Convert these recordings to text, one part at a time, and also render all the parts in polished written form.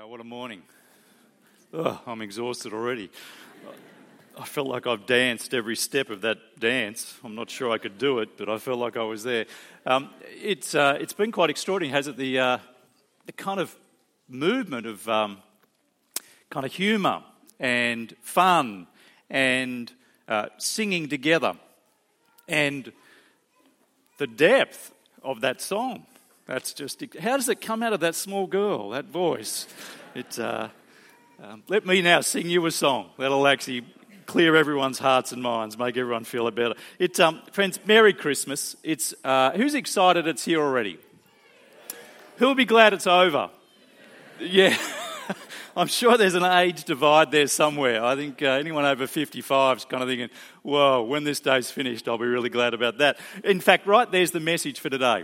Wow, what a morning. I'm exhausted already. I felt like I've danced every step of that dance. I'm not sure I could do it, but I felt like I was there. It's been quite extraordinary, hasn't it? The kind of movement of kind of humour and fun and singing together and the depth of that song. That's just, how does it come out of that small girl, that voice? Let me now sing you a song that'll actually clear everyone's hearts and minds, make everyone feel better. Friends, Merry Christmas. Who's excited it's here already? Who'll be glad it's over? Yeah. I'm sure there's an age divide there somewhere. I think anyone over 55 is kind of thinking, whoa, when this day's finished, I'll be really glad about that. In fact, right there's the message for today.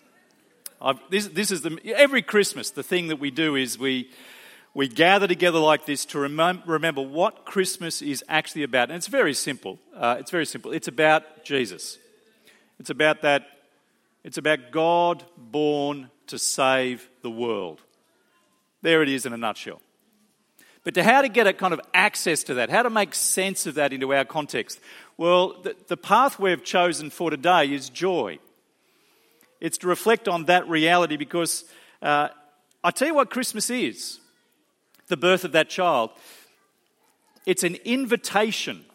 Every Christmas, the thing that we do is we gather together like this to remember what Christmas is actually about. And it's very simple. It's about Jesus. It's about that. It's about God born to save the world. There it is in a nutshell. But how to get a kind of access to that, how to make sense of that into our context? Well, the path we've chosen for today is joy. It's to reflect on that reality because I tell you what Christmas is. The birth of that child. It's an invitation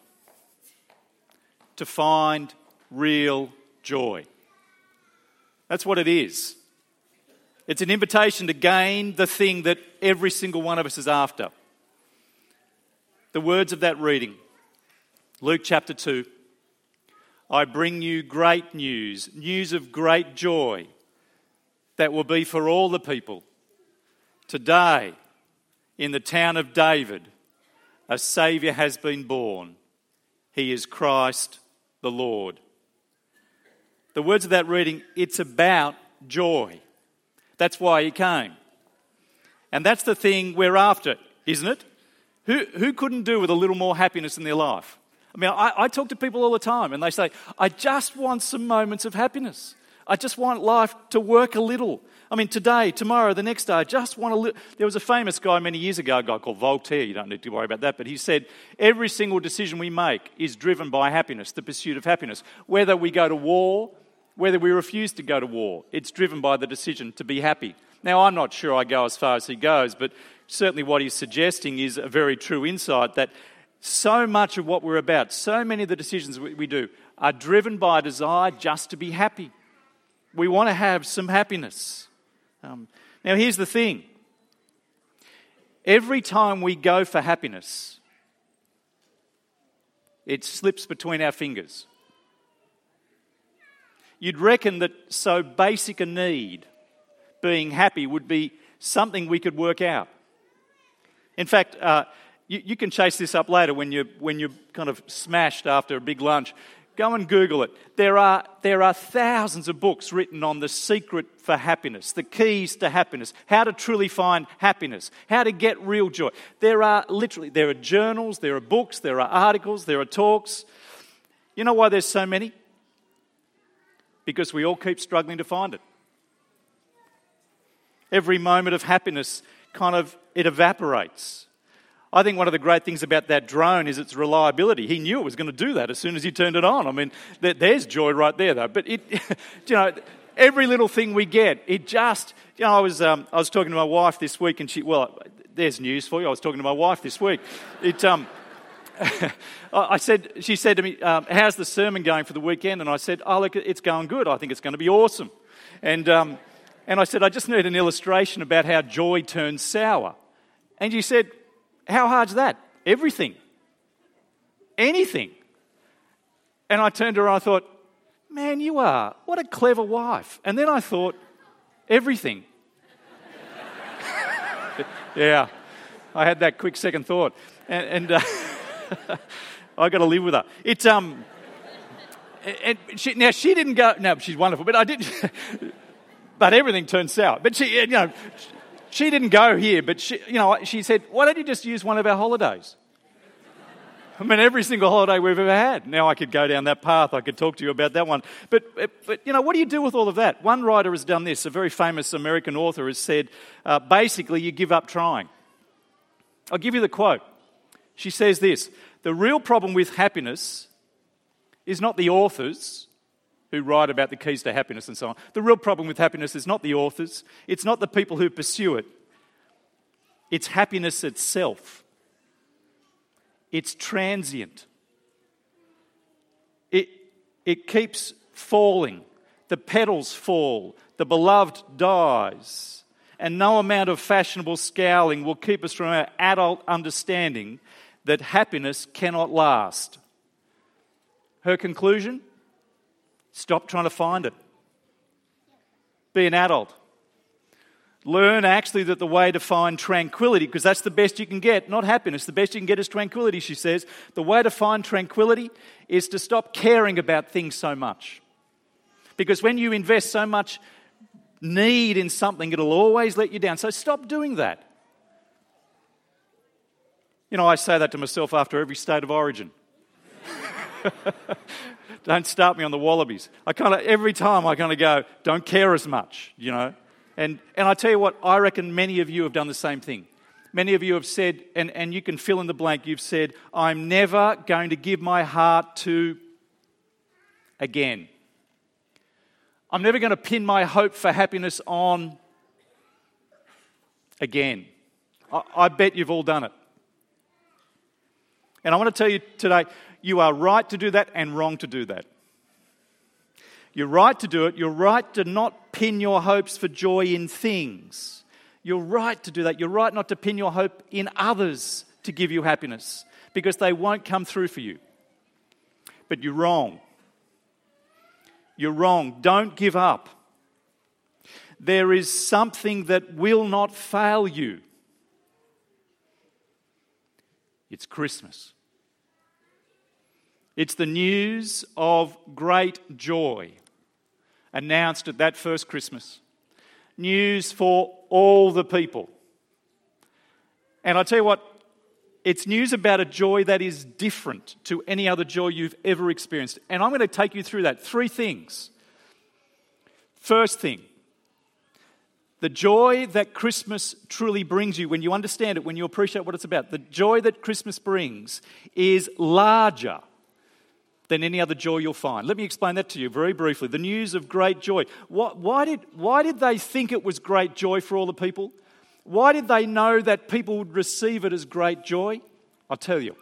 to find real joy. That's what it is. It's an invitation to gain the thing that every single one of us is after. The words of that reading, Luke chapter 2. I bring you great news, news of great joy that will be for all the people. Today, in the town of David, a Saviour has been born. He is Christ the Lord. The words of that reading, it's about joy. That's why he came. And that's the thing we're after, isn't it? Who couldn't do with a little more happiness in their life? I mean, I talk to people all the time and they say, I just want some moments of happiness. I just want life to work a little. I mean, today, tomorrow, the next day, I just want a little. There was a famous guy many years ago, a guy called Voltaire. You don't need to worry about that. But he said, every single decision we make is driven by happiness, the pursuit of happiness. Whether we go to war, whether we refuse to go to war, it's driven by the decision to be happy. Now, I'm not sure I go as far as he goes, but certainly what he's suggesting is a very true insight that so much of what we're about, so many of the decisions we do are driven by a desire just to be happy. We want to have some happiness. Now, here's the thing. Every time we go for happiness, it slips between our fingers. You'd reckon that so basic a need, being happy, would be something we could work out. In fact, you can chase this up later when you're kind of smashed after a big lunch. Go and Google it. There are thousands of books written on the secret for happiness, the keys to happiness, how to truly find happiness, how to get real joy. There are journals, there are books, there are articles, there are talks. You know why there's so many? Because we all keep struggling to find it. Every moment of happiness it evaporates. I think one of the great things about that drone is its reliability. He knew it was going to do that as soon as he turned it on. I mean, there's joy right there, though. But every little thing we get, it just. I was talking to my wife this week, and there's news for you. I was talking to my wife this week. She said to me, "How's the sermon going for the weekend?" And I said, "Oh, look, it's going good. I think it's going to be awesome." And I said, "I just need an illustration about how joy turns sour." And she said, "How hard's that? Everything. Anything." And I turned to her and I thought, man, what a clever wife. And then I thought, everything. Yeah, I had that quick second thought. And I got to live with her. She didn't go, no, she's wonderful, but I didn't, but everything turned sour. But she didn't go here, but she said, why don't you just use one of our holidays? I mean, every single holiday we've ever had. Now I could go down that path. I could talk to you about that one. But what do you do with all of that? One writer has done this. A very famous American author has said, basically, you give up trying. I'll give you the quote. She says this: "The real problem with happiness is not the authors who write about the keys to happiness and so on. The real problem with happiness is not the authors. It's not the people who pursue it. It's happiness itself. It's transient. It keeps falling. The petals fall. The beloved dies. And no amount of fashionable scowling will keep us from our adult understanding that happiness cannot last." Her conclusion? Stop trying to find it. Be an adult. Learn actually that the way to find tranquility, because that's the best you can get, not happiness, the best you can get is tranquility, she says. The way to find tranquility is to stop caring about things so much. Because when you invest so much need in something, it'll always let you down. So stop doing that. You know, I say that to myself after every state of origin. Don't start me on the Wallabies. Every time I go, don't care as much, you know. And I tell you what, I reckon many of you have done the same thing. Many of you have said, and you can fill in the blank, you've said, I'm never going to give my heart to again. I'm never going to pin my hope for happiness on again. I bet you've all done it. And I want to tell you today, you are right to do that and wrong to do that. You're right to do it. You're right to not pin your hopes for joy in things. You're right to do that. You're right not to pin your hope in others to give you happiness, because they won't come through for you. But you're wrong. You're wrong. Don't give up. There is something that will not fail you. It's Christmas. It's the news of great joy announced at that first Christmas. News for all the people. And I tell you what, it's news about a joy that is different to any other joy you've ever experienced. And I'm going to take you through that. 3 things. First thing, the joy that Christmas truly brings you, when you understand it, when you appreciate what it's about, the joy that Christmas brings is larger than any other joy you'll find. Let me explain that to you very briefly. The news of great joy. Why did they think it was great joy for all the people? Why did they know that people would receive it as great joy? I'll tell you.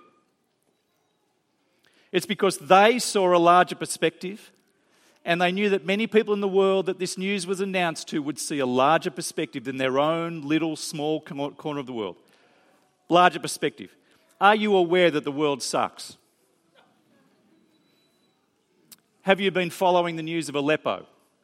It's because they saw a larger perspective, and they knew that many people in the world that this news was announced to would see a larger perspective than their own little small corner of the world. Larger perspective. Are you aware that the world sucks? Have you been following the news of Aleppo?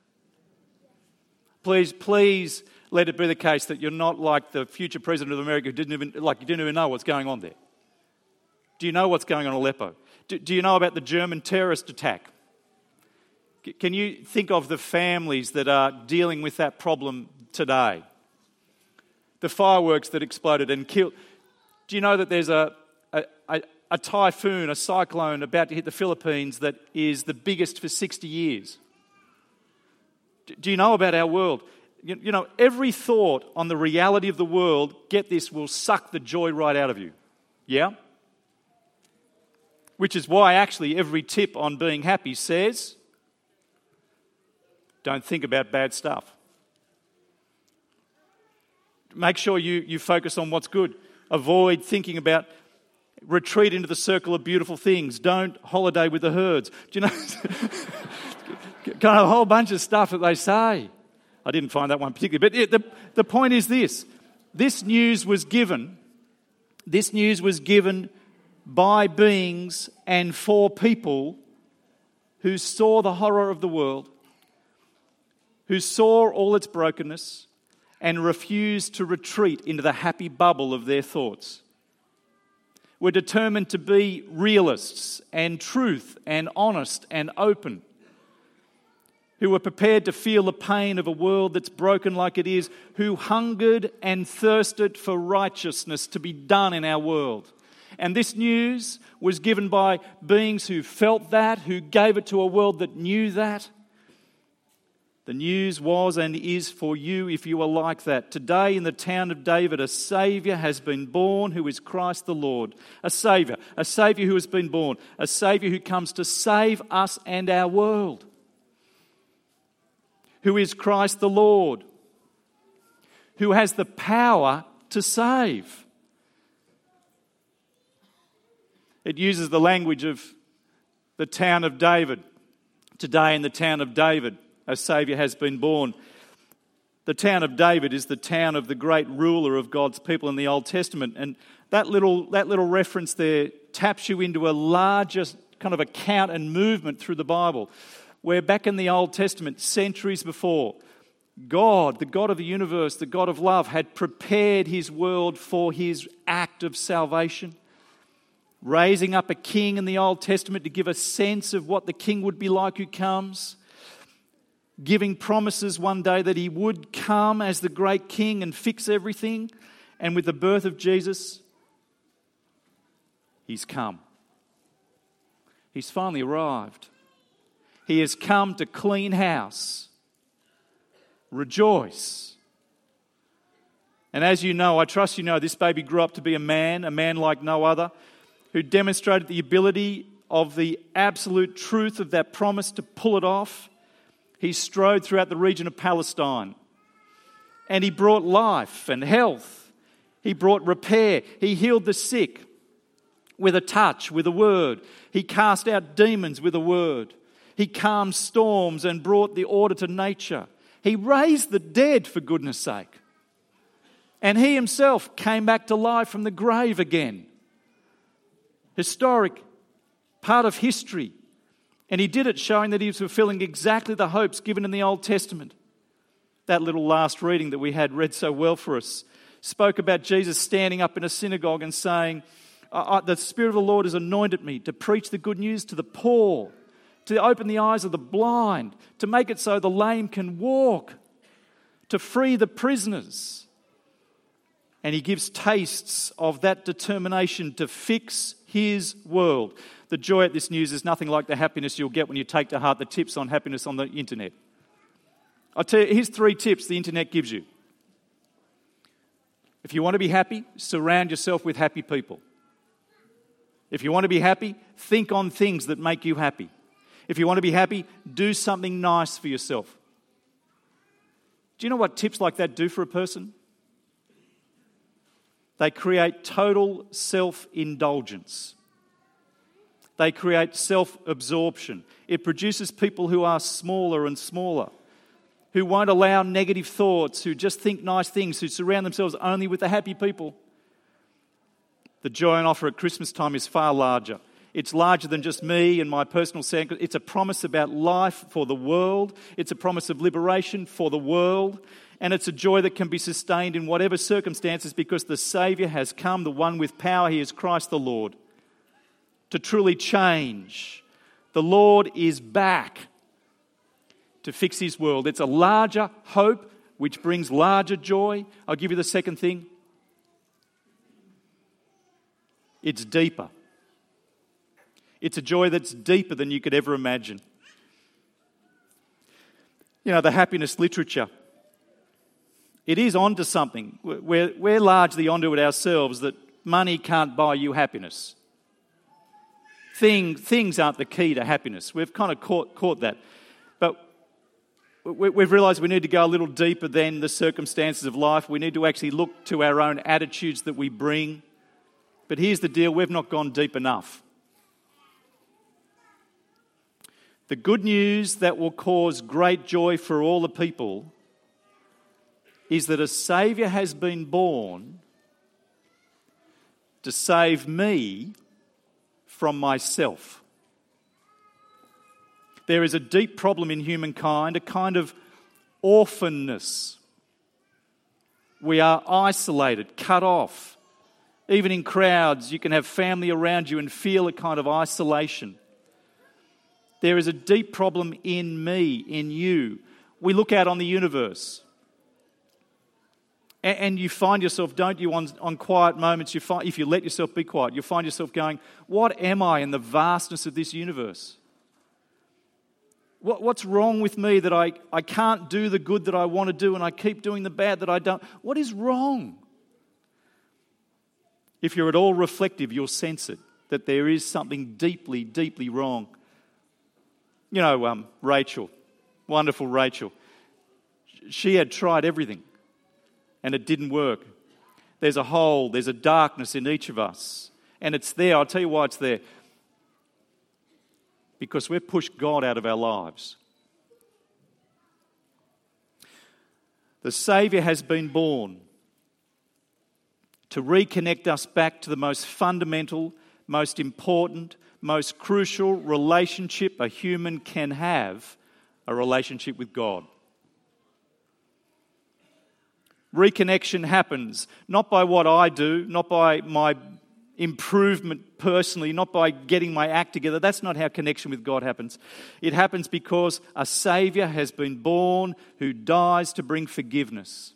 Please let it be the case that you're not like the future president of America who didn't even know what's going on there. Do you know what's going on in Aleppo? Do you know about the German terrorist attack? Can you think of the families that are dealing with that problem today? The fireworks that exploded and killed. Do you know that there's a typhoon, a cyclone about to hit the Philippines that is the biggest for 60 years? Do you know about our world? You know, every thought on the reality of the world, get this, will suck the joy right out of you. Yeah? Which is why actually every tip on being happy says, don't think about bad stuff. Make sure you focus on what's good. Avoid thinking about, retreat into the circle of beautiful things. Don't holiday with the herds. Do you know? Kind of a whole bunch of stuff that they say. I didn't find that one particularly. But the point is this. This news was given by beings and for people who saw the horror of the world, who saw all its brokenness and refused to retreat into the happy bubble of their thoughts. We're determined to be realists and truth and honest and open, who are prepared to feel the pain of a world that's broken like it is, who hungered and thirsted for righteousness to be done in our world. And this news was given by beings who felt that, who gave it to a world that knew that. The news was and is for you if you are like that. Today in the town of David, a Saviour has been born who is Christ the Lord. A Saviour who has been born. A Saviour who comes to save us and our world. Who is Christ the Lord. Who has the power to save. It uses the language of the town of David. Today in the town of David, a Saviour has been born. The town of David is the town of the great ruler of God's people in the Old Testament. And that little reference there taps you into a larger kind of account and movement through the Bible, where back in the Old Testament, centuries before, God, the God of the universe, the God of love, had prepared his world for his act of salvation, raising up a king in the Old Testament to give a sense of what the king would be like who comes, giving promises one day that he would come as the great king and fix everything. And with the birth of Jesus, he's come. He's finally arrived. He has come to clean house. Rejoice. And as you know, I trust you know, this baby grew up to be a man like no other, who demonstrated the ability of the absolute truth of that promise to pull it off. He strode throughout the region of Palestine, and he brought life and health. He brought repair. He healed the sick with a touch, with a word. He cast out demons with a word. He calmed storms and brought the order to nature. He raised the dead, for goodness sake. And he himself came back to life from the grave again. Historic, part of history. And he did it showing that he was fulfilling exactly the hopes given in the Old Testament. That little last reading that we had read so well for us spoke about Jesus standing up in a synagogue and saying, the Spirit of the Lord has anointed me to preach the good news to the poor, to open the eyes of the blind, to make it so the lame can walk, to free the prisoners. And he gives tastes of that determination to fix his world. The joy at this news is nothing like the happiness you'll get when you take to heart the tips on happiness on the internet. I'll tell you, here's 3 tips the internet gives you. If you want to be happy, surround yourself with happy people. If you want to be happy, think on things that make you happy. If you want to be happy, do something nice for yourself. Do you know what tips like that do for a person? They create total self-indulgence. They create self-absorption. It produces people who are smaller and smaller, who won't allow negative thoughts, who just think nice things, who surround themselves only with the happy people. The joy and offer at Christmas time is far larger. It's larger than just me and my personal sanctity. It's a promise about life for the world. It's a promise of liberation for the world. And it's a joy that can be sustained in whatever circumstances because the Saviour has come, the one with power. He is Christ the Lord, to truly change. The Lord is back to fix his world. It's a larger hope which brings larger joy. I'll give you the second thing. It's deeper. It's a joy that's deeper than you could ever imagine. You know, the happiness literature, it is onto something. We're largely onto it ourselves, that money can't buy you happiness. Things aren't the key to happiness. We've kind of caught that. But we've realised we need to go a little deeper than the circumstances of life. We need to actually look to our own attitudes that we bring. But here's the deal, we've not gone deep enough. The good news that will cause great joy for all the people is that a Saviour has been born to save me from myself. There is a deep problem in humankind, a kind of orphanness. We are isolated, cut off. Even in crowds, you can have family around you and feel a kind of isolation. There is a deep problem in me, in you. We look out on the universe. And you find yourself, don't you, on quiet moments, if you let yourself be quiet, you find yourself going, what am I in the vastness of this universe? What's wrong with me that I can't do the good that I want to do and I keep doing the bad that I don't? What is wrong? If you're at all reflective, you'll sense it, that there is something deeply, deeply wrong. You know, Rachel, wonderful Rachel. She had tried everything and it didn't work. There's a hole, there's a darkness in each of us. And it's there. I'll tell you why it's there. Because we've pushed God out of our lives. The Saviour has been born to reconnect us back to the most fundamental, most important, most crucial relationship a human can have, a relationship with God. Reconnection happens not by what I do, not by my improvement personally, not by getting my act together. That's not how connection with God happens. It happens because a Saviour has been born who dies to bring forgiveness.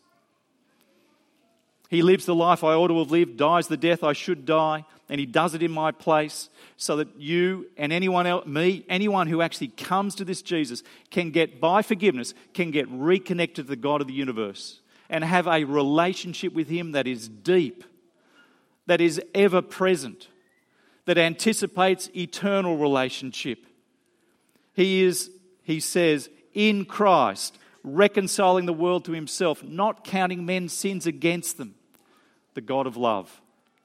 He lives the life I ought to have lived, dies the death I should die, and He does it in my place so that you and anyone else, me, anyone who actually comes to this Jesus can get, by forgiveness, can get reconnected to the God of the universe and have a relationship with Him that is deep, that is ever present, that anticipates eternal relationship. He says, in Christ, reconciling the world to Himself, not counting men's sins against them, the God of love.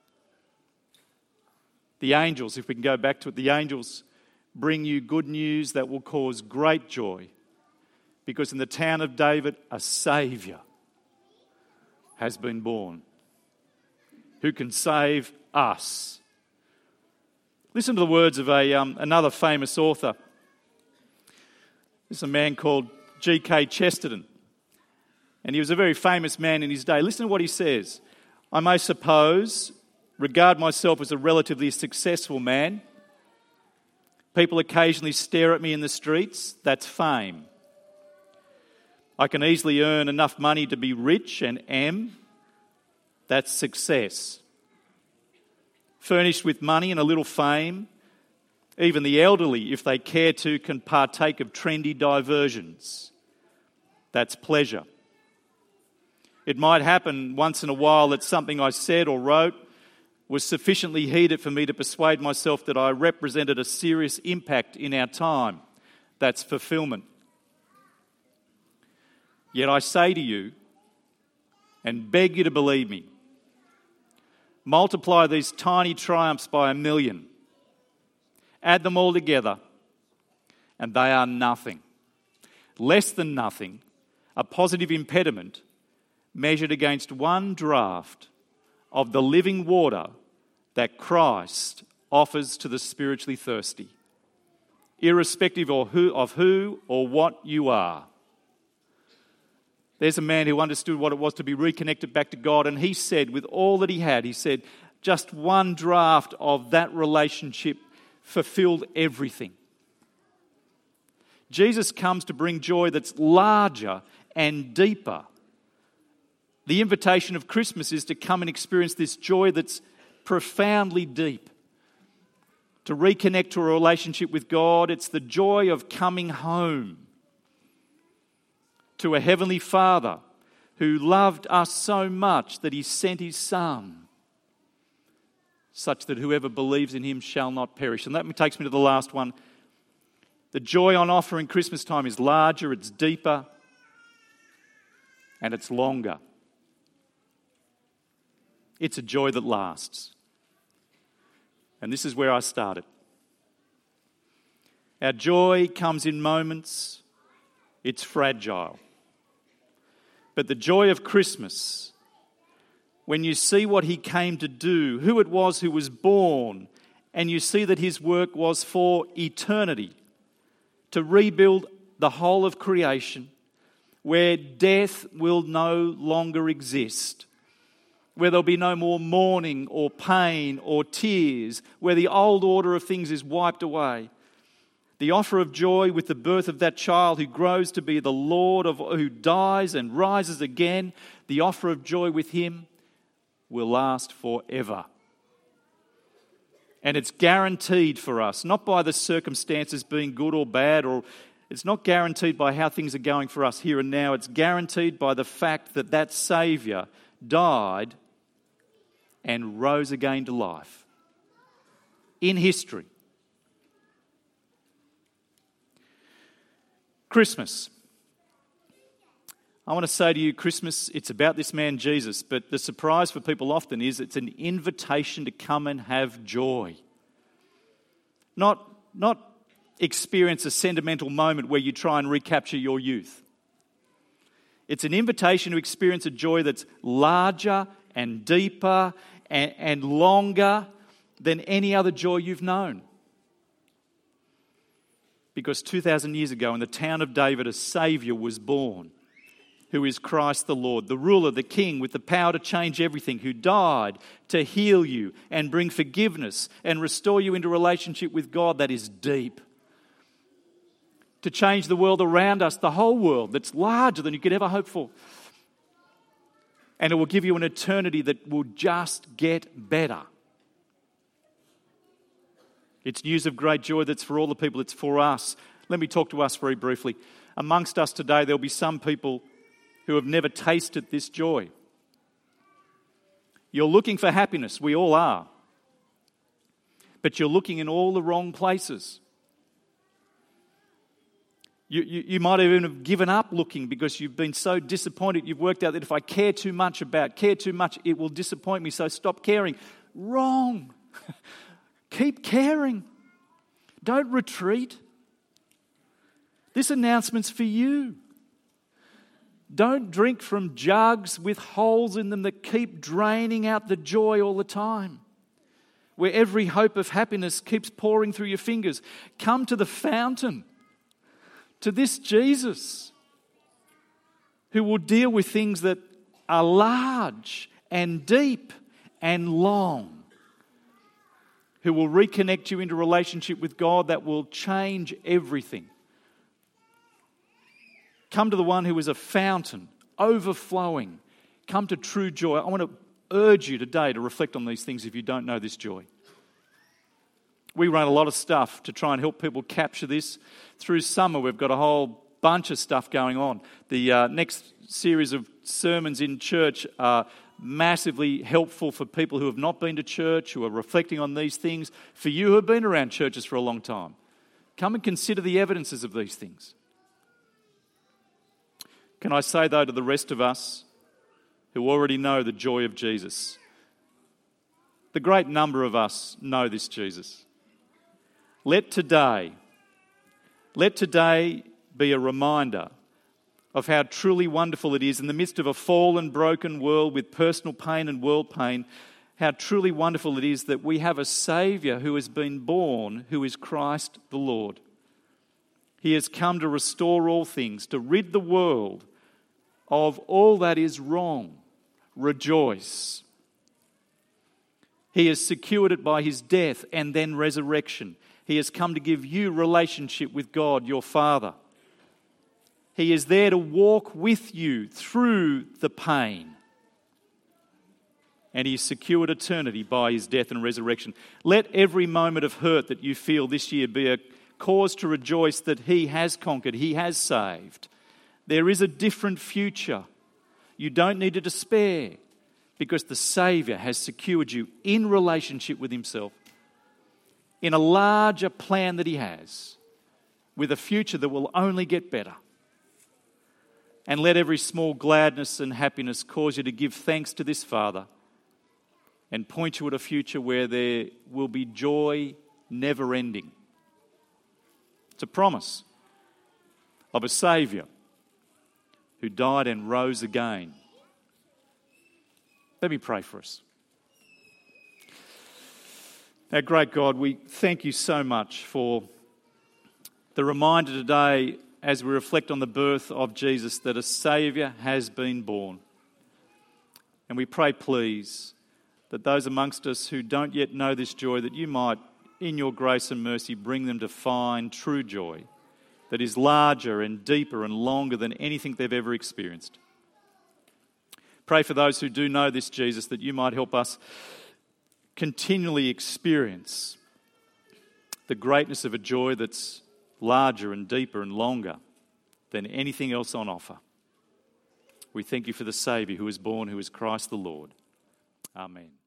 The angels, if we can go back to it, the angels bring you good news that will cause great joy, because in the town of David, a Saviour has been born who can save us. Listen to the words of another famous author. This is a man called G.K. Chesterton, and he was a very famous man in his day. Listen to what he says. I may suppose, regard myself as a relatively successful man. People occasionally stare at me in the streets. That's fame. I can easily earn enough money to be rich and am. That's success. Furnished with money and a little fame, even the elderly, if they care to, can partake of trendy diversions. That's pleasure. It might happen once in a while that something I said or wrote was sufficiently heated for me to persuade myself that I represented a serious impact in our time. That's fulfillment. Yet I say to you, and beg you to believe me, multiply these tiny triumphs by 1,000,000. Add them all together, and they are nothing. Less than nothing, a positive impediment measured against one draught of the living water that Christ offers to the spiritually thirsty, irrespective of who or what you are. There's a man who understood what it was to be reconnected back to God, and he said, with all that he had, he said, just one draught of that relationship fulfilled everything. Jesus comes to bring joy that's larger and deeper. The invitation of Christmas is to come and experience this joy that's profoundly deep. To reconnect to a relationship with God, it's the joy of coming home to a heavenly Father who loved us so much that He sent His Son, such that whoever believes in Him shall not perish. And that takes me to the last one. The joy on offer in Christmas time is larger, it's deeper, and it's longer. It's a joy that lasts. And this is where I started. Our joy comes in moments. It's fragile. But the joy of Christmas, when you see what He came to do, who it was who was born, and you see that His work was for eternity, to rebuild the whole of creation, where death will no longer exist, where there'll be no more mourning or pain or tears, where the old order of things is wiped away. The offer of joy with the birth of that child who grows to be the Lord, who dies and rises again, the offer of joy with Him will last forever. And it's guaranteed for us, not by the circumstances being good or bad, or It's not guaranteed by how things are going for us here and now. It's guaranteed by the fact that that Saviour died and rose again to life in history. Christmas. I want to say to you, Christmas, it's about this man Jesus, but the surprise for people often is it's an invitation to come and have joy. Not experience a sentimental moment where you try and recapture your youth. It's an invitation to experience a joy that's larger and deeper and longer than any other joy you've known. Because 2,000 years ago in the town of David, a Saviour was born, who is Christ the Lord, the ruler, the King with the power to change everything, who died to heal you and bring forgiveness and restore you into a relationship with God that is deep. To change the world around us, the whole world, that's larger than you could ever hope for. And it will give you an eternity that will just get better. It's news of great joy that's for all the people, it's for us. Let me talk to us very briefly. Amongst us today, there'll be some people who have never tasted this joy. You're looking for happiness, we all are. But you're looking in all the wrong places. You might even have given up looking because you've been so disappointed. You've worked out that if I care too much, it will disappoint me, so stop caring. Wrong. Keep caring. Don't retreat. This announcement's for you. Don't drink from jugs with holes in them that keep draining out the joy all the time, where every hope of happiness keeps pouring through your fingers. Come to the fountain, to this Jesus, who will deal with things that are large and deep and long, who will reconnect you into relationship with God that will change everything. Come to the one who is a fountain, overflowing. Come to true joy. I want to urge you today to reflect on these things if you don't know this joy. We run a lot of stuff to try and help people capture this. Through summer, we've got a whole bunch of stuff going on. The next series of sermons in church are massively helpful for people who have not been to church, who are reflecting on these things. For you who have been around churches for a long time, come and consider the evidences of these things. Can I say, though, to the rest of us who already know the joy of Jesus, the great number of us know this Jesus. Let today be a reminder of how truly wonderful it is in the midst of a fallen, broken world with personal pain and world pain, how truly wonderful it is that we have a Saviour who has been born, who is Christ the Lord. He has come to restore all things, to rid the world of all that is wrong. Rejoice. He has secured it by his death and then resurrection. He has come to give you relationship with God, your Father. He is there to walk with you through the pain. And he has secured eternity by his death and resurrection. Let every moment of hurt that you feel this year be a cause to rejoice that he has conquered, he has saved. There is a different future. You don't need to despair because the Saviour has secured you in relationship with himself, in a larger plan that he has, with a future that will only get better. And let every small gladness and happiness cause you to give thanks to this Father and point you at a future where there will be joy never ending. It's a promise of a Saviour who died and rose again. Let me pray for us. Our great God, we thank you so much for the reminder today as we reflect on the birth of Jesus that a Saviour has been born. And we pray, please, that those amongst us who don't yet know this joy, that you might, in your grace and mercy, bring them to find true joy that is larger and deeper and longer than anything they've ever experienced. Pray for those who do know this Jesus, that you might help us continually experience the greatness of a joy that's larger and deeper and longer than anything else on offer. We thank you for the Saviour who is born, who is Christ the Lord. Amen.